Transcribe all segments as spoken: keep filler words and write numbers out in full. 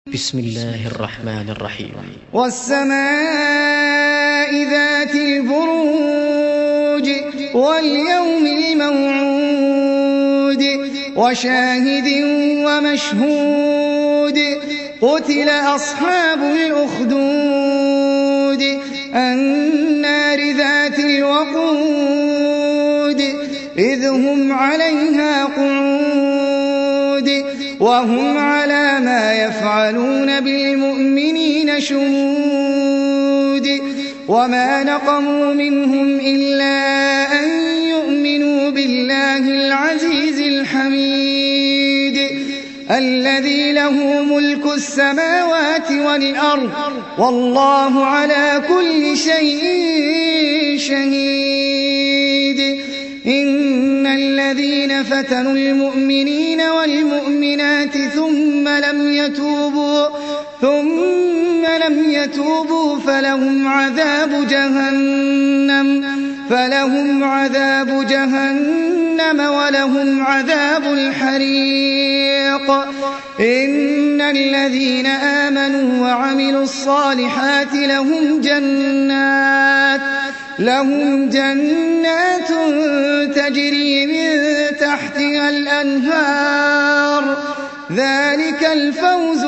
بسم الله الرحمن الرحيم. والسماء ذات البروج واليوم الموعود وشاهد ومشهود قتل أصحاب الأخدود النار ذات الوقود إذ هم عليها قعود وهم على ما يفعلون بالمؤمنين شهود وما نقموا منهم إلا أن يؤمنوا بالله العزيز الحميد الذي له ملك السماوات والأرض والله على كل شيء شهيد. إن الذين فتنوا المؤمنين والمؤمنات ثم لم يتوبوا ثم لم يتوبوا فلهم عذاب جهنم فلهم عذاب جهنم ولهم عذاب الحريق. إن الذين آمنوا وعملوا الصالحات لهم جنات لهم جنات تجري من تحتها الأنهار ذلك الفوز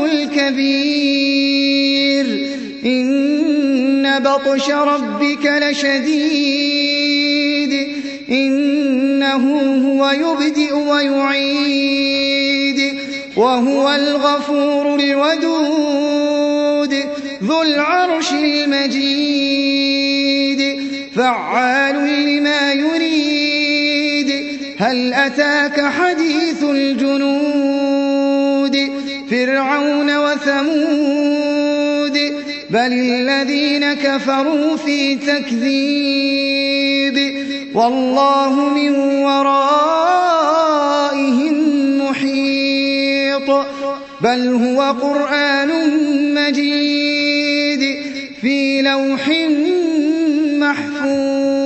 الكبير. إن بطش ربك لشديد إنه هو يبدئ ويعيد وهو الغفور الودود ذو العرش المجيد فعال لما يريد. هل أتاك حديث الجنود فرعون وثمود بل الذين كفروا في تكذيب والله من ورائهم محيط. بل هو قرآن مجيد في لوح محفوظ.